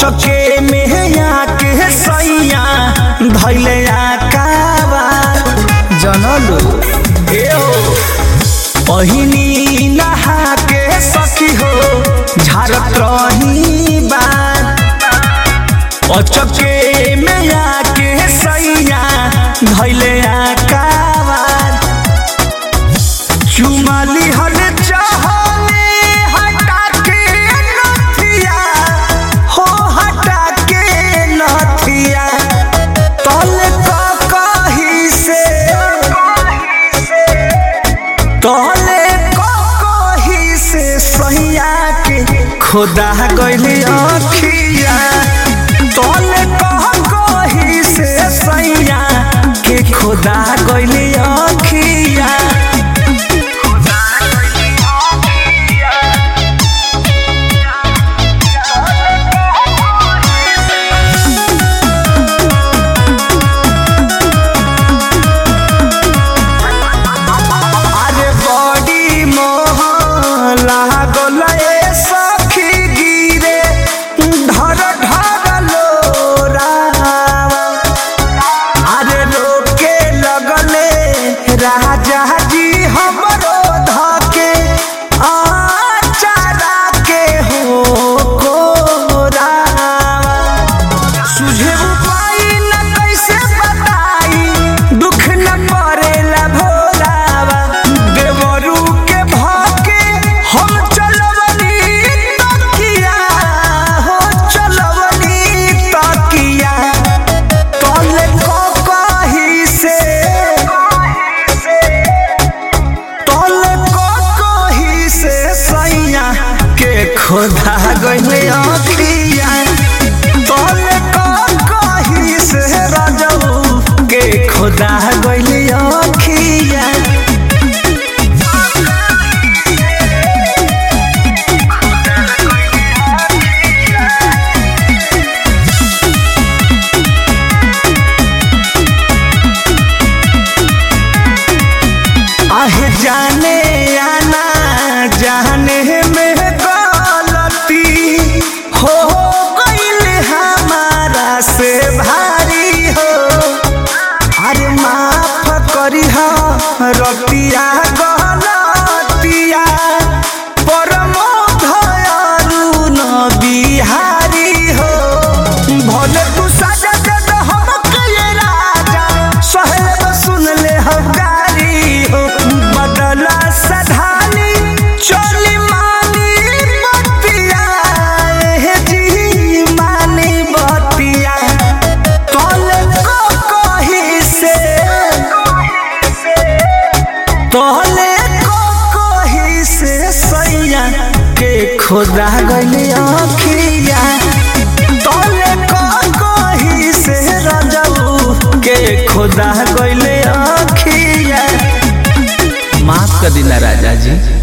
अचके में आके सैया धैले आकावा जनलू पहिनी नहा के सखी हो झारत रही बात अचके में आके सैया धैले आकावा चुमाली हल चाहले हटा के नथिया हो हटा के नथिया तल कही से तले कही से सैया के खुदा गइली अखिया तले कही से सैया के खुदा गइली अखिया राजा जी हमरो धके आचारा के हो कोरा सुझे उपाय न कैसे बताई दुख न पड़ेला भोलावा देवरू के भाके हम चलवनी तकिया हो चलवनी तकिया तले कही से खुदा गइले अखिया तले कही से राजऊ के खुदा गइले अखिया आहे जाने आना जाने में हो गइल हमारा से भारी हो अरे माफ करी हो रतिया गलतिया परमो धयालु न बिहारी हो भले तू सजा दे तो हमके ये राजा सहेब सुन ले हम गारी हो बदला सधानी चली तोहले कही से सैया के खुदा गइले अखिया तोहले कही से राजऊ के खुदा गइले अखिया माफ कर दिला राजा जी।